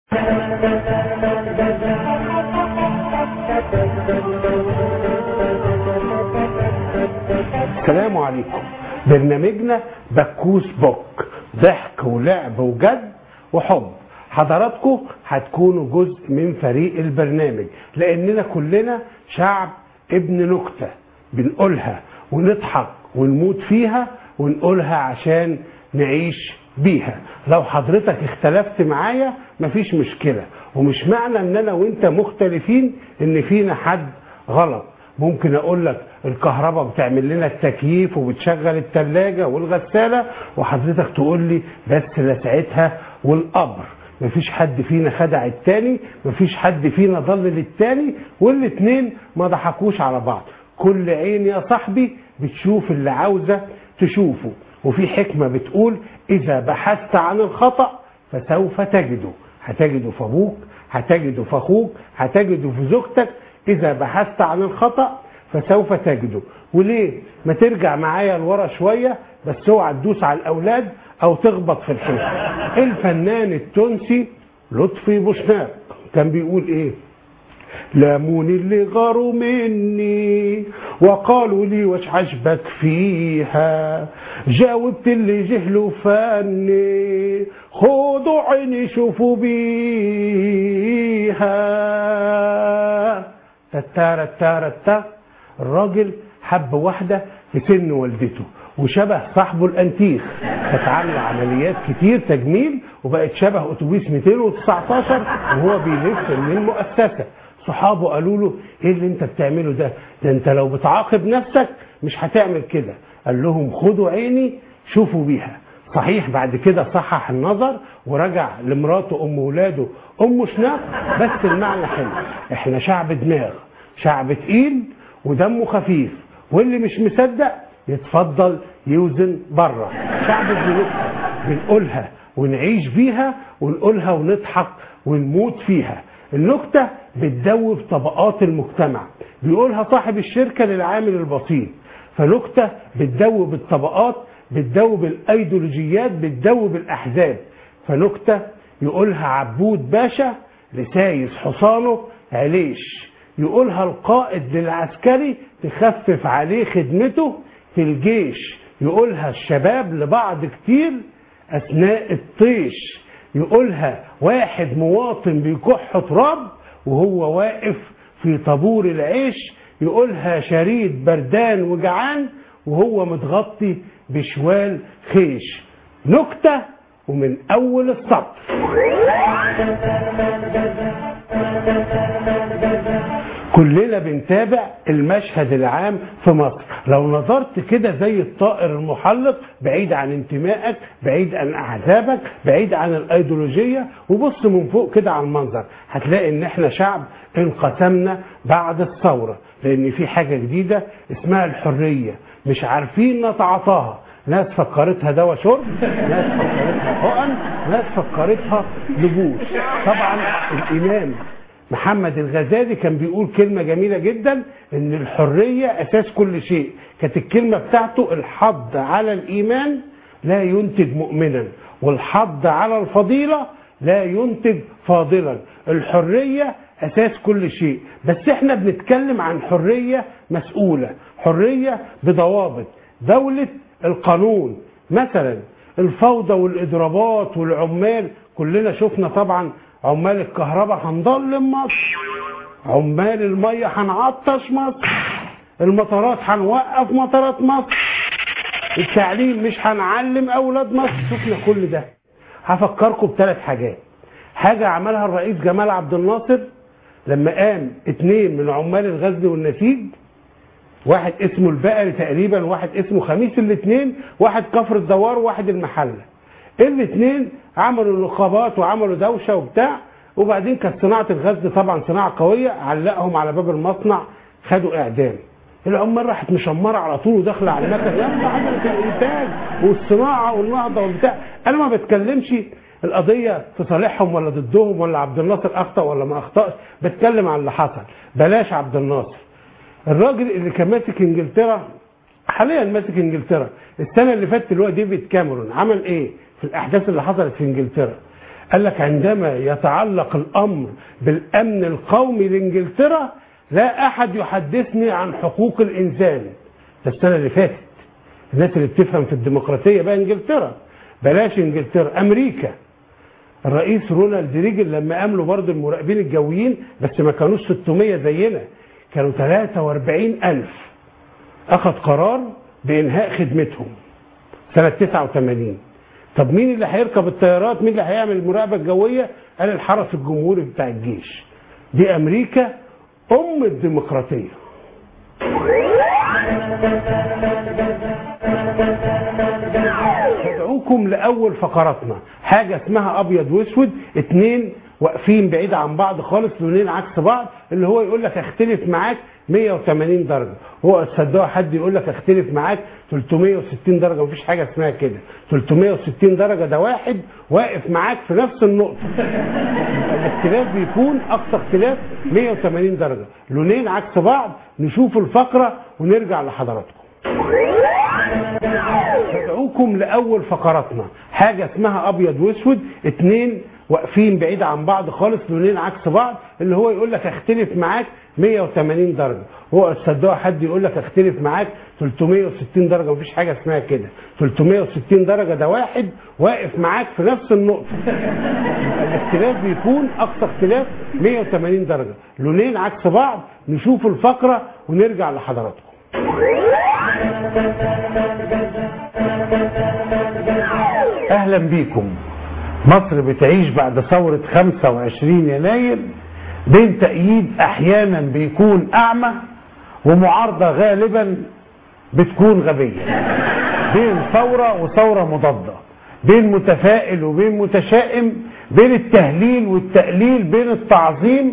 السلام عليكم. برنامجنا بكوس بوك، ضحك ولعب وجد وحب. حضراتكم هتكونوا جزء من فريق البرنامج، لاننا كلنا شعب ابن نكتة، بنقولها ونضحك ونموت فيها ونقولها عشان نعيش بيها. لو حضرتك اختلفت معايا مفيش مشكلة، ومش معنى ان انا وانت مختلفين ان فينا حد غلط. ممكن اقول لك الكهرباء بتعمل لنا التكييف وبتشغل الثلاجة والغسالة، وحضرتك تقول لي بس لسعتها والقبر. مفيش حد فينا خدع التاني، مفيش حد فينا ضلل التاني، والاتنين ما ضحكوش على بعض. كل عين يا صاحبي بتشوف اللي عاوزة تشوفه. وفي حكمة بتقول إذا بحثت عن الخطأ فسوف تجده. هتجده في أبوك، هتجده في أخوك، هتجده في زوجتك. إذا بحثت عن الخطأ فسوف تجده. وليه؟ ما ترجع معايا لورا شوية، بس اوعى تدوس على الأولاد أو تخبط في الحيط. الفنان التونسي لطفي بوشناق كان بيقول إيه؟ لاموني اللي غاروا مني وقالوا لي وش عجبك فيها، جاوبت اللي جهلوا فاني خدوا عيني شوفوا بيها. تتارا تارا تا. الراجل حب واحدة في سن والدته وشبه صاحبه الانتيخ، كانت عامله عمليات كتير تجميل وبقت شبه اتوبيس 219 وهو بيلف من المؤسسه. صحابه قالوا له ايه اللي انت بتعمله ده انت لو بتعاقب نفسك مش هتعمل كده. قال لهم خدوا عيني شوفوا بيها. صحيح بعد كده صحح النظر ورجع لمراته ام ولاده ام شناق، بس المعنى حلو. احنا شعب دماغ، شعب تقيل ودمه خفيف، واللي مش مصدق يتفضل يوزن بره. شعب بنكتة بنقولها ونعيش بيها ونقولها ونضحك ونموت فيها. النكتة بتدوب طبقات المجتمع، بيقولها صاحب الشركة للعامل البسيط. فنكتة بتدوب الطبقات، بتدوب الايديولوجيات، بتدوب الاحزاب. فنكتة يقولها عبود باشا لسايس حصانه عليش، يقولها القائد للعسكري تخفف عليه خدمته في الجيش، يقولها الشباب لبعض كتير اثناء الطيش، يقولها واحد مواطن بيكح تراب وهو واقف في طابور العيش، يقولها شريد بردان وجعان وهو متغطي بشوال خيش. نكتة ومن اول السطر. كلنا بنتابع المشهد العام في مصر. لو نظرت كده زي الطائر المحلق بعيد عن انتمائك، بعيد عن احزابك، بعيد عن الايديولوجيه، وبص من فوق كده على المنظر، هتلاقي ان احنا شعب انقسمنا بعد الثوره، لان في حاجه جديده اسمها الحريه مش عارفين نتعاطاها. ناس فكرتها دواء شرب، ناس فكرتها حقن، ناس فكرتها لبوس. طبعا الامام محمد الغزالي كان بيقول كلمة جميلة جدا، ان الحرية اساس كل شيء. كانت الكلمة بتاعته الحض على الايمان لا ينتج مؤمنا، والحض على الفضيلة لا ينتج فاضلا. الحرية اساس كل شيء، بس احنا بنتكلم عن حرية مسؤولة، حرية بضوابط دولة القانون. مثلا الفوضى والاضرابات والعمال، كلنا شفنا طبعا عمال الكهرباء هنضلم مصر، عمال المية هنعطش مصر، المطارات هنوقف مطارات مصر، التعليم مش هنعلم اولاد مصر. شفنا كل ده. هفكركم بثلاث حاجات. حاجة عملها الرئيس جمال عبد الناصر لما قام 2 من عمال الغزل والنسيج، واحد اسمه البقري تقريبا، واحد اسمه خميس، الاثنين واحد كفر الدوار وواحد المحله. الاثنين عملوا نقابات وعملوا دوشه وبتاع، وبعدين كانت صناعه الغزل طبعا صناعه قويه، علقهم على باب المصنع خدوا اعدام. العمال راحت مشمره على طول وداخله على المكن، يلا عجله الانتاج والصناعه والنهضه وبتاع. انا ما بتكلمش القضيه في صالحهم ولا ضدهم ولا عبد الناصر اخطا ولا ما اخطاش، بتكلم عن اللي حصل. بلاش عبد الناصر، الراجل اللي كان ماسك انجلترا حاليا ماسك انجلترا، السنه اللي فاتت اللي هو ديفيد كاميرون عمل ايه في الاحداث اللي حصلت في انجلترا؟ قال لك عندما يتعلق الامر بالامن القومي لانجلترا لا احد يحدثني عن حقوق الانسان. ده السنه اللي فاتت. الناس اللي بتفهم في الديمقراطيه بقى انجلترا، بلاش انجلترا، امريكا. الرئيس رونالد ريجن لما عملوا برضه المراقبين الجويين، بس ما كانوش 600 زينا، كانوا 43,000، اخذ قرار بانهاء خدمتهم سنه 89. طب مين اللي هيركب الطيارات؟ مين اللي هيعمل المراقبه الجويه؟ قال الحرس الجمهوري بتاع الجيش. دي امريكا ام الديمقراطيه. ندعوكم لاول فقراتنا، حاجه اسمها ابيض واسود، اتنين واقفين بعيد عن بعض خالص، لونين عكس بعض، اللي هو يقول لك اختلف معاك 180 درجه. هو تصدقوا حد يقول لك اختلف معاك 360 درجه؟ مفيش حاجه اسمها كده. 360 درجه ده واحد واقف معاك في نفس النقطه. الاختلاف بيكون اقصى اختلاف 180 درجه، لونين عكس بعض. نشوف الفقره ونرجع لحضراتكم. ندعوكم لاول فقراتنا، حاجه اسمها ابيض واسود، اتنين واقفين بعيد عن بعض خالص، لونين عكس بعض، اللي هو يقول لك اختلف معاك 180 درجه. هو تصدقوا حد يقول لك اختلف معاك 360 درجه؟ مفيش حاجه اسمها كده. 360 درجه ده واحد واقف معاك في نفس النقطه. الاختلاف بيكون اقصى اختلاف 180 درجه، لونين عكس بعض. نشوف الفقره ونرجع لحضراتكم. اهلا بيكم. مصر بتعيش بعد ثورة 25 يناير بين تأييد احيانا بيكون اعمى ومعارضة غالبا بتكون غبية، بين ثورة وثورة مضادة، بين متفائل وبين متشائم، بين التهليل والتقليل، بين التعظيم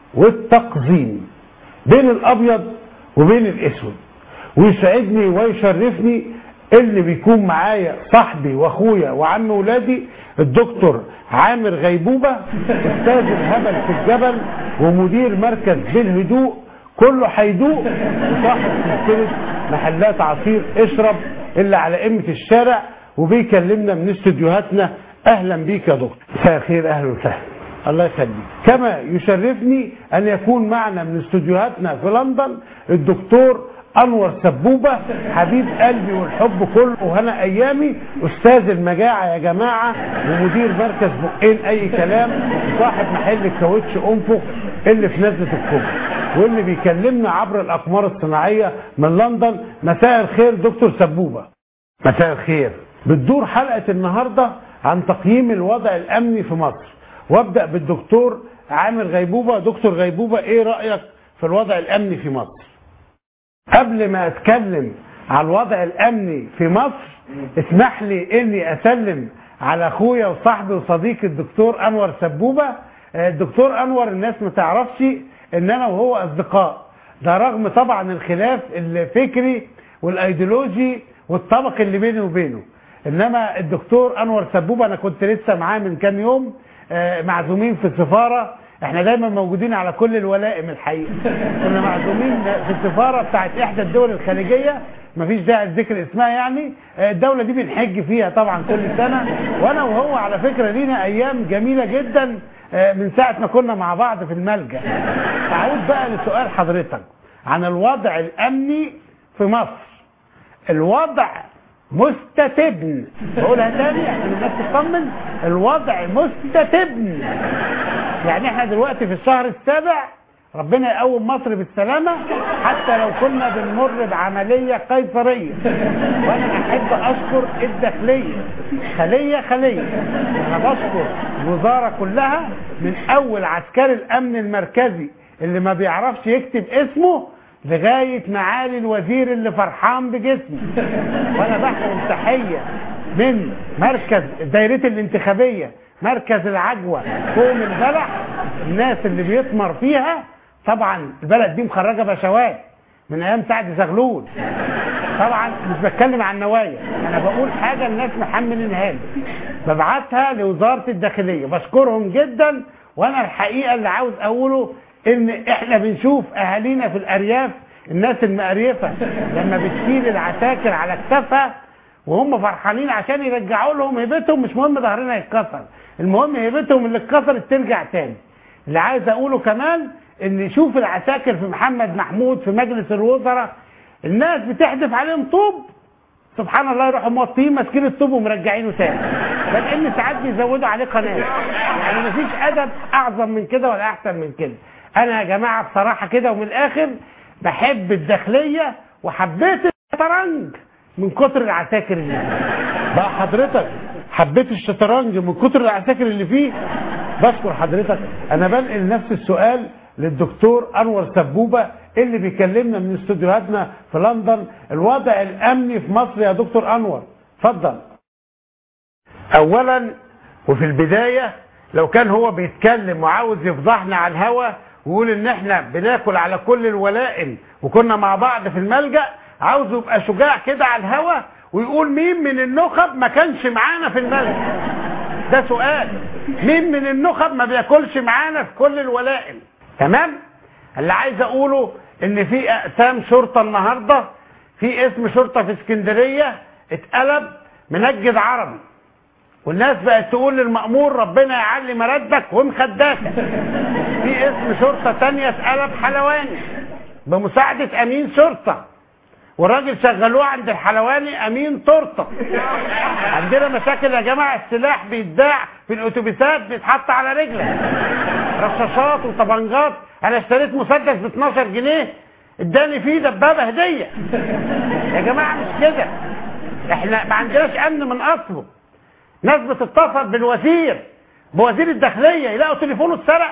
والتقزيم، بين الابيض وبين الاسود. ويسعدني ويشرفني اللي بيكون معايا صاحبي واخويا وعم ولادي الدكتور عامر غيبوبة، استاذ الهبل في الجبل ومدير مركز بالهدوء كله هيدوق، وصاحب سلسلة محلات عصير اشرب اللي على قمة الشارع، وبيكلمنا من استديوهاتنا. اهلا بيك يا دكتور. مساء الخير. اهلا وسهلا. الله يخليك. كما يشرفني ان يكون معنا من استديوهاتنا في لندن الدكتور انور سبوبة، حبيب قلبي والحب كله وهنا ايامي، استاذ المجاعه يا جماعه ومدير مركز بقين اي كلام، صاحب محل الكاوتش انفخ اللي في نزله الكوبري، واللي بيكلمنا عبر الاقمار الصناعيه من لندن. مساء الخير دكتور سبوبة. مساء الخير. بتدور حلقه النهارده عن تقييم الوضع الامني في مصر، وابدا بالدكتور عامر غيبوبة. دكتور غيبوبة، ايه رايك في الوضع الامني في مصر؟ قبل ما اتكلم على الوضع الامني في مصر، اسمح لي اني اسلم على اخويا وصاحبي وصديقي الدكتور انور سبوبة. الدكتور انور الناس ما تعرفش ان انا وهو اصدقاء، ده رغم طبعا الخلاف الفكري والايديولوجي والطبق اللي بيني وبينه. انما الدكتور انور سبوبة انا كنت لسه معاه من كام يوم، معزومين في السفارة. احنا دايما موجودين على كل الولائم الحقيقه. كنا معزومين في السفاره بتاعت احدى الدول الخليجيه، مفيش داعي لذكر اسمها يعني. الدوله دي بنحج فيها طبعا كل سنه، وانا وهو على فكره لينا ايام جميله جدا من ساعه ما كنا مع بعض في الملجأ. تعود بقى لسؤال حضرتك عن الوضع الامني في مصر. الوضع مستتبن، بقولها تاني عشان الناس تطمن، الوضع مستتبن. يعني احنا دلوقتي في الشهر السابع، ربنا يقوم مصر بالسلامة، حتى لو كنا بنمر بعملية قيصرية. وانا احب اشكر الداخلية خلية. انا بشكر الوزارة كلها، من اول عسكري الامن المركزي اللي ما بيعرفش يكتب اسمه لغاية معالي الوزير اللي فرحان بجسمه. وانا بحكم تحية من مركز دايرتي الانتخابية، مركز العجوة، كوم البلح، الناس اللي بيثمر فيها. طبعا البلد دي مخرجة بشوات من ايام سعد زغلول. طبعا مش بتكلم عن نوايا، انا بقول حاجة الناس محملينها لي، ببعتها لوزارة الداخلية، بشكرهم جدا. وانا الحقيقة اللي عاوز اقوله ان احنا بنشوف اهالينا في الارياف، الناس المقريفة لما بتشيل العساكر على كتافها وهم فرحانين عشان يرجعوا لهم هيبتهم، مش مهم ظهرنا يتكسر، المهم هيبتهم اللي اتكسرت ترجع تاني. اللي عايز اقوله كمان ان شوف العساكر في محمد محمود في مجلس الوزراء، الناس بتحدف عليهم طوب، سبحان الله يروحوا موطيين ماسكين الطوب ومرجعينه تاني، بل ان ساعات بيزودوا عليه قناه. يعني مفيش ادب اعظم من كده ولا احسن من كده. انا يا جماعه بصراحه كده ومن الاخر بحب الداخليه وحبيت الشطرنج من كتر العساكر اللي فيه. بقى حضرتك حبيت الشطرنج من كتر العساكر اللي فيه؟ بشكر حضرتك. انا بنقل نفس السؤال للدكتور انور سبوبه اللي بيكلمنا من استوديوهاتنا في لندن. الوضع الامني في مصر يا دكتور انور، اتفضل. اولا وفي البدايه لو كان هو بيتكلم وعاوز يفضحنا على الهوا ويقول ان احنا بناكل على كل الولائم وكنا مع بعض في الملجأ، عاوزه يبقى شجاع كده على الهوا ويقول مين من النخب ما كانش معانا في الملجأ. ده سؤال، مين من النخب ما بياكلش معانا في كل الولائم؟ تمام؟ اللي عايز اقوله ان في اقسام شرطه النهارده، في اسم شرطه في اسكندريه اتقلب منجد عربي، والناس بقت تقول للمأمور ربنا يعلي مرتبك ومخداتك. في اسم شرطه ثانيه اتقلب حلواني بمساعده امين شرطه، والراجل شغلوه عند الحلواني امين تورته. عندنا مشاكل يا جماعه، السلاح بيتباع في الاتوبيسات بيتحط على رجلك، رشاشات وطبنجات. انا اشتريت مسدس ب 12 جنيه اداني فيه دبابه هديه. يا جماعه مش كده، احنا ما عندناش امن من اصله. ناس بتتصل بالوزير بوزير الداخليه يلاقوا تليفونه اتسرق.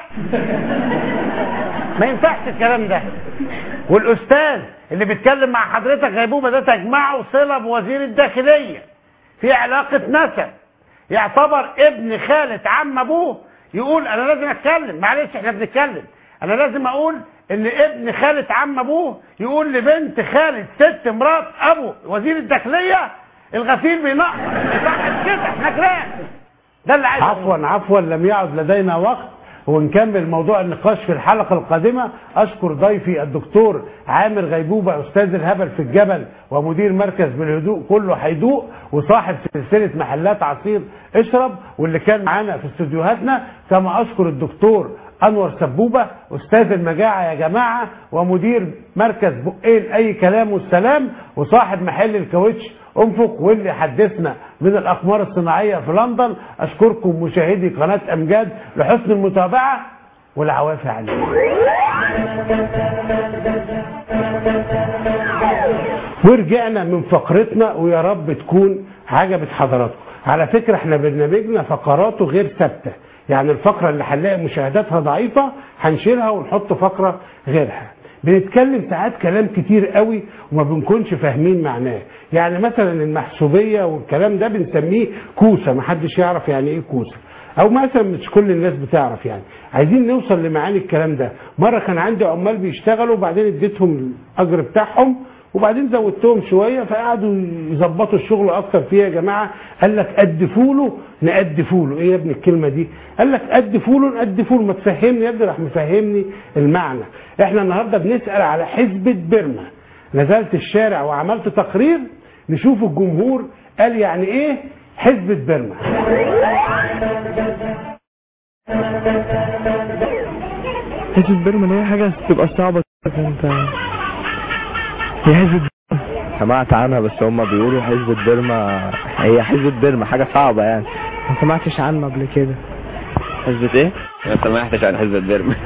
ما ينفعش الكلام ده. والاستاذ اللي بيتكلم مع حضرتك غيبوبه ده تجمعه صله بوزير الداخليه في علاقه نسب، يعتبر ابن خالة عم ابوه. يقول انا لازم اتكلم، معلش احنا بنتكلم، انا لازم اقول ان ابن خالة عم ابوه يقول لبنت خالة ست مرات ابو وزير الداخليه الغسيل بينقص. صح كده، احنا جيران. ده اللي عايز. عفوا لم يعد لدينا وقت، ونكمل موضوع النقاش في الحلقة القادمة. أشكر ضيفي الدكتور عامر غيبوبة، أستاذ الهبل في الجبل ومدير مركز بالهدوء كله هيدوء وصاحب سلسلة محلات عصير اشرب، واللي كان معانا في استوديوهاتنا. كما أشكر الدكتور أنور سبوبة أستاذ المجاعة يا جماعة ومدير مركز بقين أي كلام والسلام وصاحب محل الكاوتش انفق، واللي حدثنا من الأقمار الصناعية في لندن. أشكركم مشاهدي قناة أمجاد لحسن المتابعة والعوافي عليكم. ورجعنا من فقرتنا، ويا رب تكون عجبت حضراتكم. على فكرة احنا برنامجنا فقراته غير ثابتة، يعني الفقرة اللي هنلاقي مشاهداتها ضعيفة هنشيلها ونحط فقرة غيرها. بنتكلم ساعات كلام كتير قوي وما بنكونش فاهمين معناه. يعني مثلا المحسوبية والكلام ده بنسميه كوسة، ما حدش يعرف يعني ايه كوسة، او مثلا مش كل الناس بتعرف. يعني عايزين نوصل لمعاني الكلام ده. مرة كان عندي عمال بيشتغلوا وبعدين اديتهم الاجر بتاعهم وبعدين زودتهم شويه فقعدوا يظبطوا الشغل اكتر فيه. يا جماعه قال لك قدفوا له نقدفوا له. ايه يا ابني الكلمه دي؟ قال لك قدفوا له نقدفوا له. ما تفهمني يا ابني، راح مفهمني المعنى. احنا النهارده بنسال على حزبة بيرما. نزلت الشارع وعملت تقرير نشوف الجمهور قال يعني ايه حزبة بيرما. حزبة بيرما هي حاجه تبقى صعبه. انت هي حزبة سمعت عنها بس هم بيقولوا حزبة بيرما. هي حزبة بيرما حاجة صعبة يعني. ما سمعتش عنه قبل كده. حزبة ايه؟ ما سمعتش عن حزبة بيرما.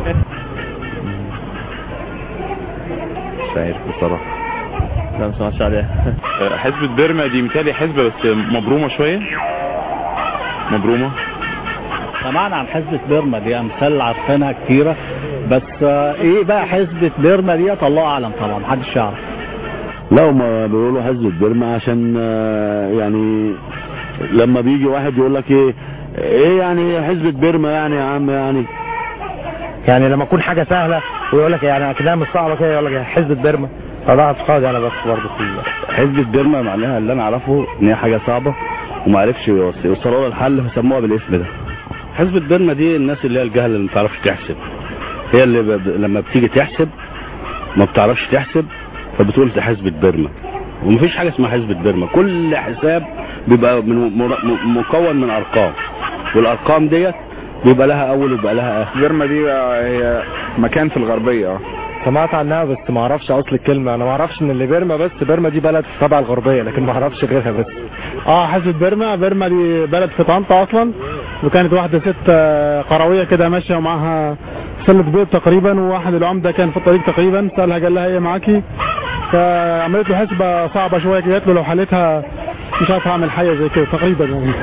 مش عارف بصراحة. لا ما سمعتش عليها. حزبة بيرما دي مثالي حزبة بس مبرومة شوية. مبرومة. سمعنا عن حزبة بيرما دي، امثال عارفينها كتيرة، بس ايه بقى حزبة بيرما ديت الله اعلم طبعا، محدش يعرف. لا هم بيقولوا حزبة بيرما عشان يعني لما بيجي واحد يقول لك ايه يعني حزبة بيرما يعني يا عم، يعني لما تكون حاجة سهلة ويقول لك يعني كده مش صعبة كده يقول لك حزبة بيرما. فده اعتقادي انا بس برضه في حزبة بيرما معناها اللي انا اعرفه ان هي حاجة صعبة وما عرفش يوصلوا للحل فسموها بالاسم ده. حزبة بيرما دي الناس اللي هي الجهل اللي ما بتعرفش تحسب، هي اللي لما بتيجي تحسب ما بتعرفش تحسب فبتقول ده حزبة بيرما. ومفيش حاجة اسمها حزبة بيرما، كل حساب بيبقى مكون من ارقام. والارقام ديت بيبقى لها اول وبيبقى لها اخر. بيرما دي هي مكان في الغربيه. سمعت عنها بس ما اعرفش اصل الكلمه. انا ما اعرفش ان اللي بيرما، بس بيرما دي بلد تبع الغربيه، لكن ما اعرفش غيرها بس. حزب بيرما دي بلد في طنطا اصلا، وكانت واحده ست قرويه كده ماشيه ومعاها سله بيض تقريبا، وواحد العمده كان في الطريق تقريبا سالها قال لها ايه معاكي، فعملت له حسبه صعبه شويه، قالت له لو حالتها مش عارف اعمل حاجه زي كده تقريبا يعني.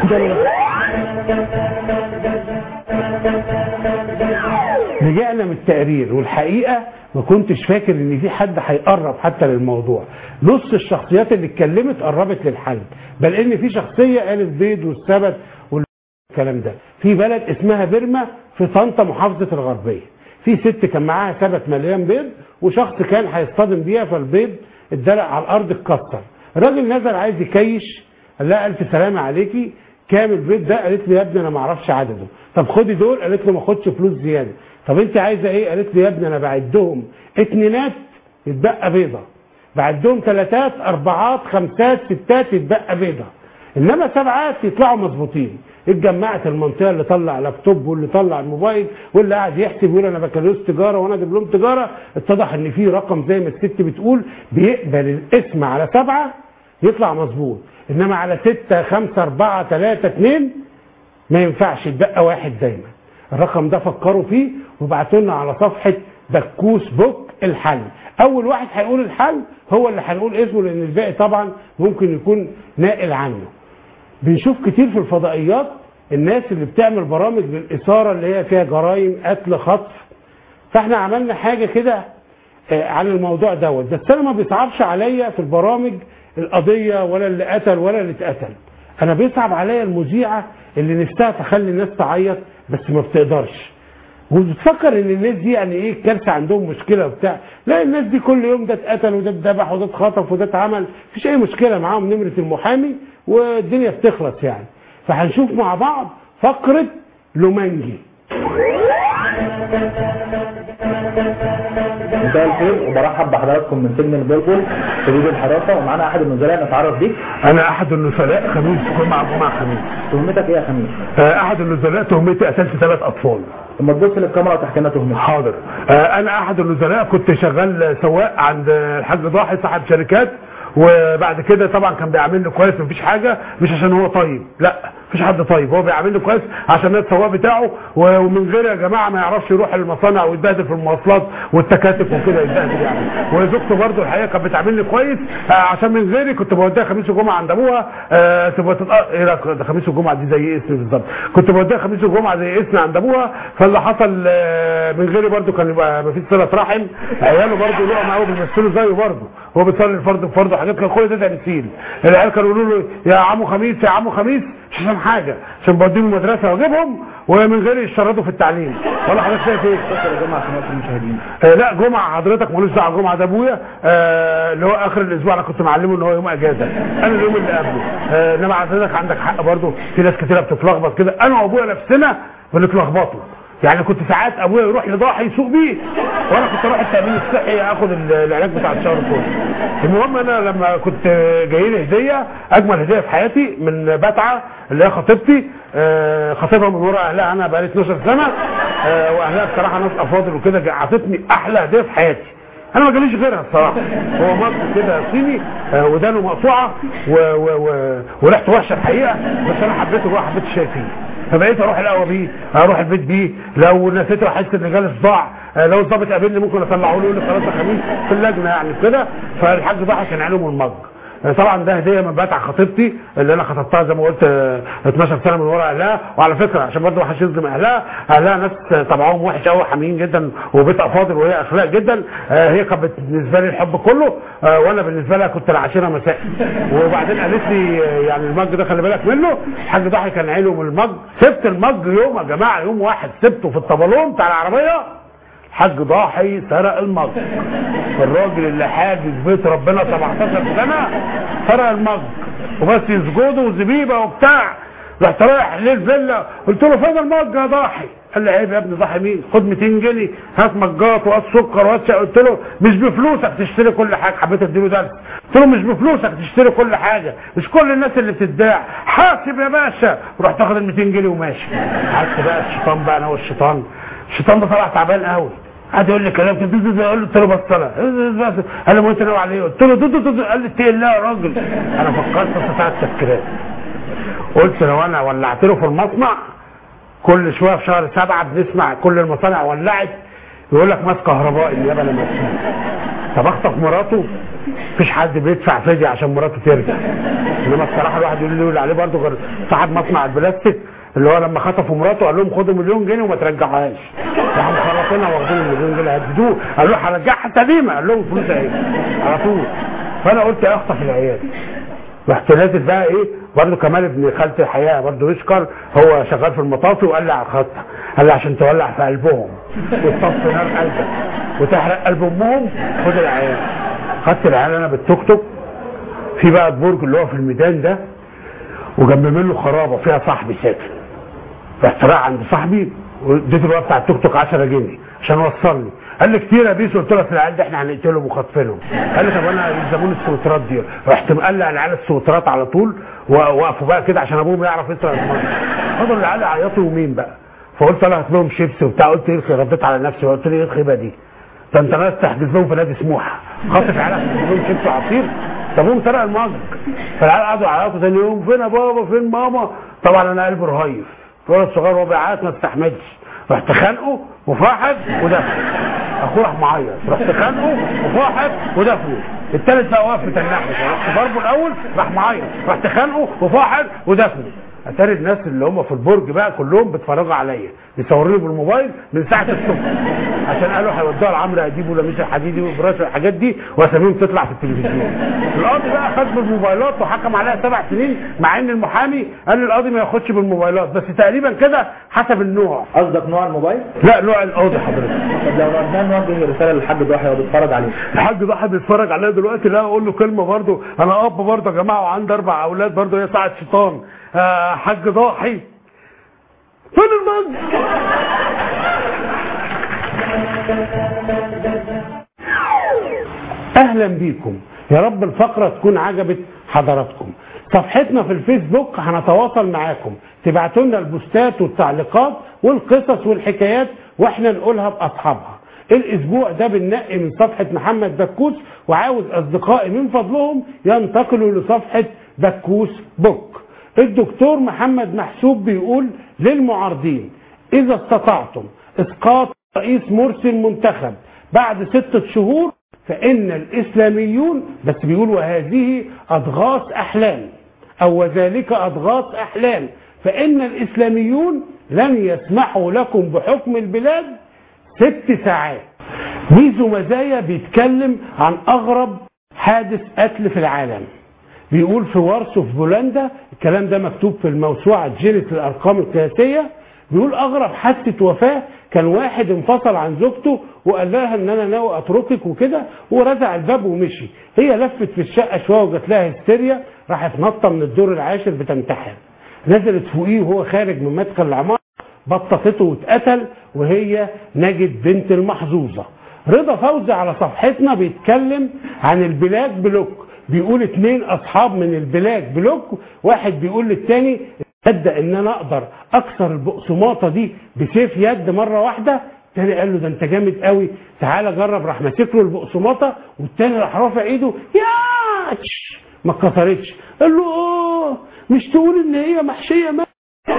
رجعنا من التقرير، والحقيقه ما كنتش فاكر ان في حد هيقرب حتى للموضوع. نص الشخصيات اللي اتكلمت قربت للحل، بل ان في شخصيه قالت بيض والسبت والكلام ده. في بلد اسمها بيرما في طنطا محافظه الغربيه، في ست كان معاها سبت مليان بيض، وشخص كان هيصطدم بيها فالبيض اتدلق على الارض اتكسر. الراجل نزل عايز يكيش، قال لها الف سلامه عليكي، كام البيض ده؟ قالت له يا ابني انا ما اعرفش عدده. طب خدي دول، قالت له ما اخدش فلوس زياده. طب انت عايزه ايه؟ قالت له يا ابني انا بعدهم اتنينات يتبقى بيضه، بعدهم ثلاثات اربعات خمسات ستات يتبقى بيضه، انما سبعات يطلعوا مظبوطين. اتجمعت المنطقه اللي طلع لابتوب واللي طلع الموبايل واللي قاعد يحسب يقول انا بكالوريوس تجاره وانا دبلوم تجاره. اتضح ان في رقم زي ما الست بتقول بيقبل الاسم على 7 يطلع مظبوط، انما على 6 5 4 3 2 ما ينفعش، يتبقى واحد دايما. الرقم ده فكروا فيه وبعتوا لنا على صفحه دكوس بوك الحل. اول واحد هيقول الحل هو اللي هنقول اسمه، لان الباقي طبعا ممكن يكون ناقل عنه. بنشوف كتير في الفضائيات الناس اللي بتعمل برامج للاثاره اللي هي فيها جرائم قتل خطف، فاحنا عملنا حاجه كده عن الموضوع دوت. بس انا ما بيصعبش عليا في البرامج القضيه ولا اللي قتل ولا اللي اتقتل، انا بيصعب عليا المذيعه اللي نفسها تخلي الناس تعيط بس ما بتقدرش، وبتفكر ان الناس دي يعني ايه الكارثه عندهم مشكله وبتاع. لا، الناس دي كل يوم ده اتقتل وده اتذبح وده اتخطف وده اتعمل، مفيش اي مشكله معاهم نمره المحامي والدنيا بتخلص يعني. فهنشوف مع بعض فقره لومانجي. مساء الخير وبرحب بحضراتكم من سجن البلبل شديد الحراسه، ومعانا احد النزلاء نتعرف بيك. انا احد النزلاء خميس جمعه خميس. تهمتك ايه يا خميس؟ احد النزلاء تهمتي قتلت 3 اطفال. ثم تبص للكاميرا وتحكي لنا تهمتك. حاضر. انا احد النزلاء كنت شغال سواق عند الحاج ضاحي صاحب شركات، وبعد كده طبعا كان بيعاملني كويس، مفيش حاجه، مش عشان هو طيب، لا مفيش حد طيب، هو بيعاملني كويس عشان السواق بتاعه، ومن غير يا جماعه ما يعرفش يروح المصانع ويتبهدل في المواصلات والتكاتك وكده يتبهدل يعني. وزوجته برده الحقيقه كانت بتعاملني كويس، عشان من غيري كنت بوديها خميس وجمعه عند ابوها. تبقى ايه رايك خميس وجمعه دي زي اسمي بالظبط، كنت بوديها خميس وجمعه زي اسمي عند ابوها. فاللي حصل من غيري برده كان يبقى مفيش صله رحم، عياله برده لقوا معاه بيمثلوا زيه برده، هو بيصلي الفرض بفرض وحاجات كده، كل ده تمثيل. العيال كانوا يقولوا له يا عمو خميس يا عمو خميس، مش عشان حاجه، عشان بوديهم المدرسه واجيبهم ومن غير يشردوا في التعليم. ولا حضرتك شايف ايه؟ جمعه عشان وقت المشاهدين. لا جمعه حضرتك مالوش دعوه، جمعه ده ابويا اللي هو اخر الاسبوع، انا كنت معلمه ان هو يوم اجازه، انا اليوم اللي قبله. انما حضرتك عندك حق برضه، في ناس كتيره بتتلخبط كده، انا وابويا نفسنا بنتلخبطوا. يعني كنت ساعات ابويا يروح لضاحي يسوق بيه، وانا كنت اروح التامين الصحي اخد العلاج بتاع الشهر كله. المهم انا لما كنت جاي لي هديه، اجمل هديه في حياتي من بتعه اللي هي خطيبتي، خطيبها من ورا اهلها، انا بقالي 12 سنه، واهلها بصراحه ناس افاضل وكده، عطتني احلى هديه في حياتي. انا ما جاليش غيرها الصراحه. هو مصر كده صيني، ودانه مقطوعه وريحته وحشه الحقيقه، بس انا حبيته بقى، حبيت الشاي فيه، فبقيت اروح القهوه بيه، اروح البيت بيه، لو نسيت احس ان جالي صداع، لو الضابط قابلني ممكن اطلعه له يقول لي خلاص يا خميس في اللجنه يعني كده. فالحاج ضحك كان عليهم المج. طبعا ده هديه من بتاع خطيبتي اللي انا خطبتها زي ما قلت 12 سنه من ورا اهلها. وعلى فكره عشان برضه ما حدش يظلم اهلها ناس طبعهم وحش قوي، حاميين جدا وبيت افاضل وهي اخلاق جدا. هي كانت بالنسبه لي الحب كله، وانا بالنسبه لها كنت العاشره مساء. وبعدين قالت لي يعني المج ده خلي بالك منه، الحاج ضحك كان عينه من المج. سبت المج يوم يا جماعه، يوم واحد سبته في الطبلون بتاع العربيه، الحاج ضاحي سرق المج. الراجل اللي حاجز بيت ربنا 17 سنه سرق المج، وبس يسجدوا وزبيبه وبتاع. رحت رايح للفيلا قلت له فين المج يا ضاحي؟ قال لي عيب يا ابني، ضاحي مين؟ خد 200 جنيه هات مجات وهات سكر وهات شاي. قلت له مش بفلوسك تشتري كل حاجه. حبيت اديله درس، قلت له مش بفلوسك تشتري كل حاجه، مش كل الناس اللي بتتباع حاسب يا باشا. رحت اخد ال 200 جنيه وماشي. قعدت بقى الشيطان بقى انا والشيطان. الشيطان ده طلع تعبان قوي، قعد يقول لي كلام كده. اقول له قلت له بطلها. قال لي ما انت ناوي على ايه؟ قلت له قال لي اتقي الله يا راجل. انا فكرت في ساعه تفكيرات، قلت لو انا ولعت له في المصنع كل شويه في شهر 7 بنسمع كل المصانع ولعت يقول لك ماس كهربائي النيابه لما تسمع. طب اخطف مراته؟ مفيش حد بيدفع فدية عشان مراته ترجع. انما الصراحه الواحد يقول عليه برضه غير صاحب مصنع البلاستيك اللي هو لما خطفوا مراته قال لهم خدوا مليون جنيه وما ترجعوهاش. راحوا مخرطينها واخدين المليون جنيه هددوه، قال له هرجعها سليمه، قال لهم فلوس اهي على طول. فانا قلت اخطف العيال. رحت نازل بقى ايه برضه كمال ابن خالتي الحقيقه برضه يشكر، هو شغال في المطافي وقال لي على الخطه، قال لي عشان تولع في قلبهم وتصفي نار قلبك وتحرق قلب امهم خد العيال. خدت العيال انا بالتوك توك في بقى البرج اللي هو في الميدان ده وجنب منه خرابه فيها صاحبي ساكن. رحت رايح عند صاحبي واديته الوقت بتاع التوك توك 10 جنيه عشان وصلني. قال لي كتير يا بيس. قلت له اصل العيال ده احنا هنقتلهم وخاطفينهم. قال لي طب انا يلزموني السويترات دي. رحت مقلع العيال السويترات على طول ووقفوا بقى كده عشان ابوهم يعرف يسرق الميه. فضلوا العيال يعيطوا يومين بقى. فقلت انا هات لهم شيبسي وبتاع. قلت ايه رديت على نفسي وقلت لي ايه الخيبه دي؟ ده انت ناس تحجز لهم في نادي سموحه خاطف عيال تحجز لهم شيبسي عصير. طب هم سرق المج. فالعيال قعدوا يعيطوا ثاني يوم فين يا بابا فين ماما. طبعا انا قلبي رهيف. الولد الصغير وهو بيعيط ما استحملش. رحت خانقه وفاحت ودفنه. اخوه راح معيط. رحت خانقه وفاحت ودفنه. الثالث بقى واقف متنحش. رحت ضربه الاول راح معيط. رحت خانقه وفاحت ودفنه. اتاري الناس اللي هم في البرج بقى كلهم بيتفرجوا عليا بيصوروني بالموبايل من ساعه الصبح عشان قالوا هيودوها لعمرو اديب ولميس الحديدي وبراس الحاجات دي واساميهم تطلع في التلفزيون. القاضي بقى خد بالموبايلات وحكم عليها 7 سنين مع ان المحامي قال لي القاضي ما ياخدش بالموبايلات بس تقريبا كده حسب النوع. قصدك نوع الموبايل؟ لا نوع القاضي حضرتك. طب لو ردنا نوجه رساله للحاج ضاحي وهو بيتفرج عليه. الحاج ضاحي بيتفرج عليا دلوقتي. لا اقول له كلمه برضه انا اب برضه يا جماعه وعندي 4 اولاد برضه هي ساعه شيطان. حاج ضاحي فين المج؟ اهلا بيكم يا رب الفقره تكون عجبت حضراتكم. صفحتنا في الفيسبوك هنتواصل معاكم تبعتوا لنا البوستات والتعليقات والقصص والحكايات واحنا نقولها باصحابها. الاسبوع ده بننقي من صفحه محمد بكوس وعاوز اصدقائي من فضلهم ينتقلوا لصفحه بكوس بوك. الدكتور محمد محسوب بيقول للمعارضين اذا استطعتم اسقاط رئيس مرسي المنتخب بعد 6 شهور فان الاسلاميون بس بيقول وهذه اضغاث احلام او وذلك اضغاث احلام فان الاسلاميون لن يسمحوا لكم بحكم البلاد 6 ساعات. ميزو مزايا بيتكلم عن اغرب حادث قتل في العالم. بيقول في وارسو في بولندا الكلام ده مكتوب في الموسوعه جينيس للارقام القياسيه. بيقول اغرب حادثه وفاه كان واحد انفصل عن زوجته وقال لها ان انا ناوي اتركك وكده ورزع الباب ومشي. هي لفت في الشقه شويه وجات لها هستيريا راحت نطه من الدور العاشر بتنتحر. نزلت فوقيه وهو خارج من مدخل العماره بططته واتقتل وهي نجد بنت المحظوظه. رضا فوزي على صفحتنا بيتكلم عن البلاك بلوك. بيقول 2 اصحاب من البلاك بلوك واحد بيقول للتاني تصدق ان انا اقدر اكسر البقسماطه دي بسيف يد مره واحده؟ التاني قال له ده انت جامد قوي تعالى جرب. راح ماسك له البقسماطه والتاني راح رافع ايده يا ما اتكسرتش. قال له مش تقول ان هي محشيه ما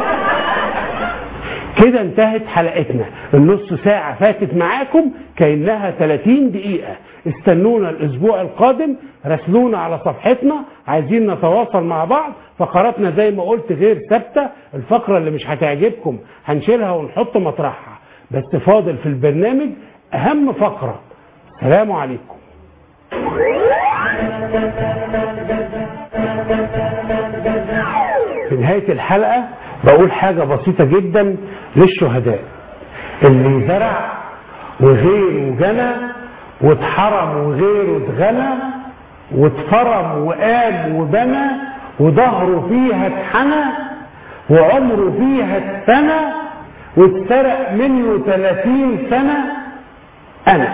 كده. انتهت حلقتنا. النص ساعة فاتت معاكم كأنها 30 دقيقة. استنونا الاسبوع القادم. راسلونا على صفحتنا عايزين نتواصل مع بعض. فقراتنا زي ما قلت غير ثابتة. الفقرة اللي مش هتعجبكم هنشيلها ونحط مطرحها. بس فاضل في البرنامج اهم فقرة. السلام عليكم. في نهاية الحلقة بقول حاجة بسيطة جدا للشهداء اللي زرع وغيره جنى واتحرم وغيره اتغنى واتفرم وقام وبنى وظهره فيها اتحنى وعمره فيها اتسنى واتسرق منه 30 سنة. أنا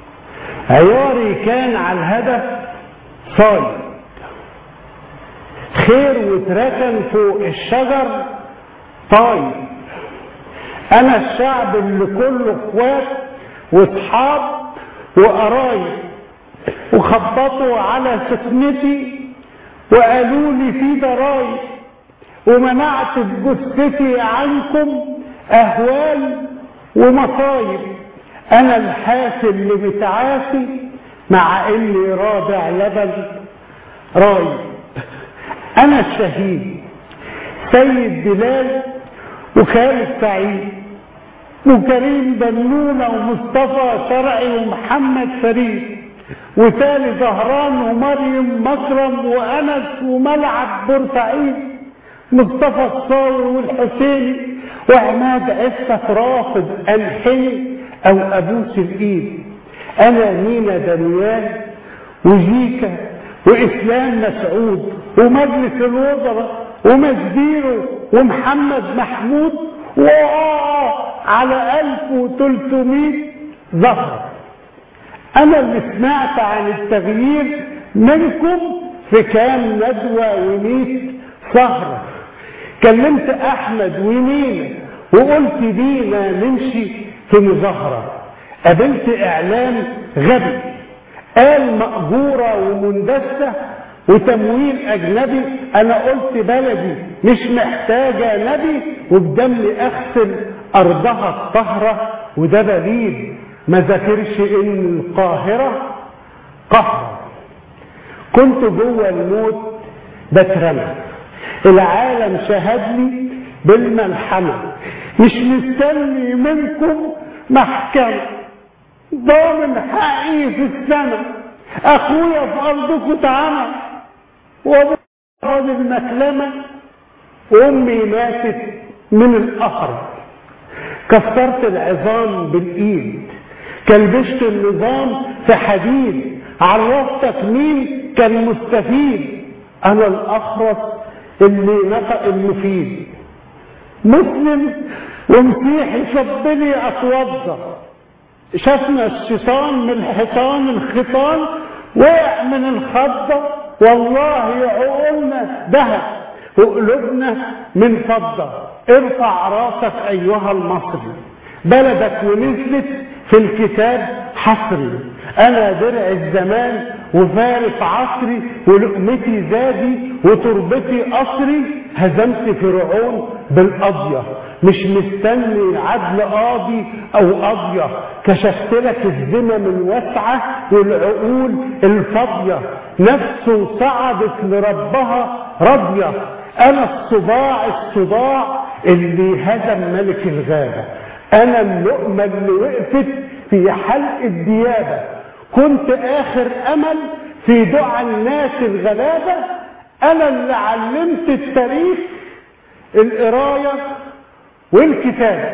عياري كان على الهدف صايد خير واتركن فوق الشجر طاير. انا الشعب اللي كله اخوات واصحاب وقرايب، وخبطوا على سكنتي وقالوا لي في ضرايب، ومنعت بجثتي عنكم اهوال ومصايب. انا الحافي اللي متعافي مع اني رابع لبن رايب. انا الشهيد سيد بلال وخالد سعيد وكريم بنونة ومصطفى شرعي ومحمد فريد وتالي زهران ومريم مكرم وانس وملعب بورسعيد، مصطفى الصاوي والحسيني وعماد عفة رافض انحني او ابوس الايد. انا مينا دانيال وجيكا واسلام مسعود ومجلس الوزراء ومجديرو ومحمد محمود على 1300 ظهر. انا اللي سمعت عن التغيير منكم في كام ندوة و100 سهرة. كلمت احمد ومينا وقلت بينا نمشي في مظاهرة. قابلت اعلام غبي قال مأجورة ومندسة وتمويل اجنبي. انا قلت بلدي مش محتاجة نبي وبدمي اغسل ارضها الطهرة، وده دليل ما ذاكرش ان القاهرة قهر. كنت جوه الموت بترمى، العالم شهدني بالملحمة، مش مستني منكم محكمة، ضامن حقي في السنة، اخويا في ارضكم اتعمى وابويا خد المكلمة وامي ماتت من القهر. كسرت العظام بالايد، كلبشت النظام في حديد، عرفتك مين كان مستفيد. انا الاخرس اللي نطق المفيد، مسلم ومسيحي شبني اتوضى. شفنا الشيطان من الحيطان الخيطان وقع من الخضة، والله عقولنا ذهب وقلوبنا من فضة. ارفع راسك ايها المصري، بلدك ونزلت في الكتاب حصري. انا درع الزمان وفارس عصري، ولقمتي زادي وتربتي قصري. هزمت فرعون بالقضية، مش مستني عدل قاضي او قضية. كشفت لك الذمم الواسعة والعقول الفاضية، نفسه صعدت لربها راضية. انا الصداع اللي هزم ملك الغابة، انا اللقمة اللي وقفت في حلق الديابة. كنت اخر امل في دعاء الناس الغلابة، انا اللي علمت التاريخ القراية والكتابة.